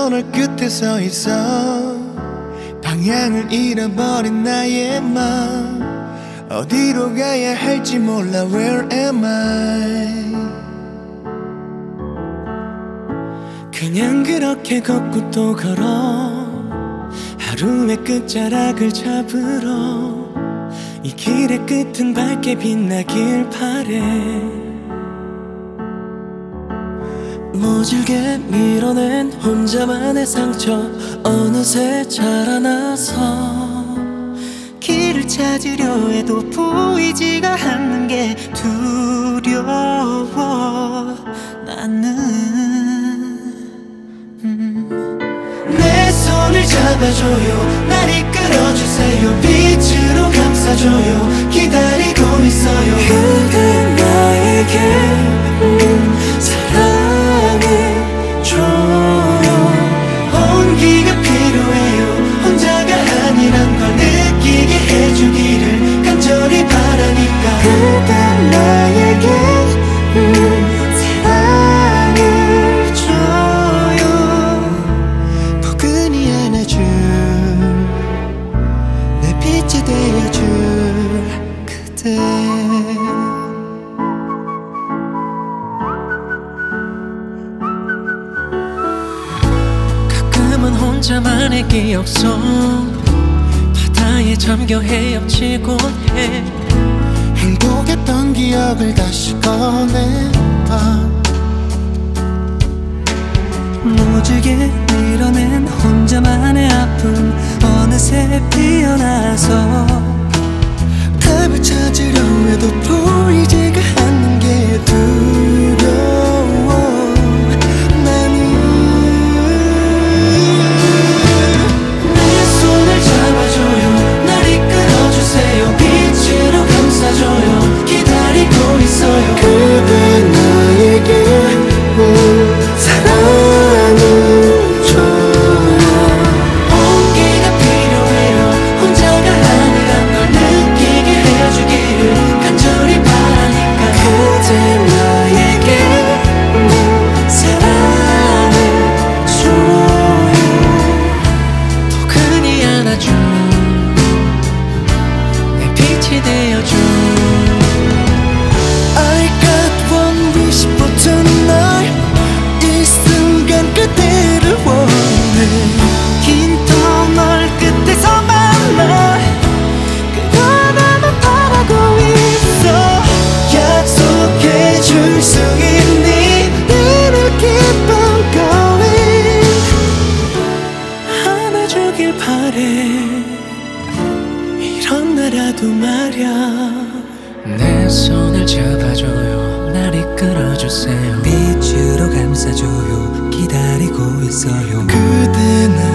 터널 끝에 서 있어 방향을 잃어버린 나의 맘 어디로 가야 할지 몰라 Where am I 그냥 그렇게 걷고 또 걸어 하루의 끝자락을 잡으러 이 길의 끝은 밝게 빛나길 바래 모질게 밀어낸 혼자만의 상처 어느새 자라나서 길을 찾으려 해도 보이지가 않는 게 두려워 나는 내 손을 잡아줘요 날 이끌어주세요 빛으로 감싸줘요 기다리고 있어요 그대 나에게 사랑해줘요 온기가 필요해요 혼자가 아니란 걸 느끼게 해주기를 간절히 바라니까 그대 나에게 가끔은 혼자만의 기억 속 바다에 잠겨 헤엄치곤 해 행복했던 기억을 다시 꺼내봐 무지개 밀어낸 혼자만의 아픔 어느새 피어나서 답을 찾으려 해도 보이지가 않는 게 두려워 나는 내 손을 잡아줘요 날 이끌어주세요 빛으로 감싸줘요 기다리고 있어요 그대 나에게 이런 나라도 말야 내 손을 잡아줘요 날 이끌어주세요 빛으로 감싸줘요 기다리고 있어요 그대 나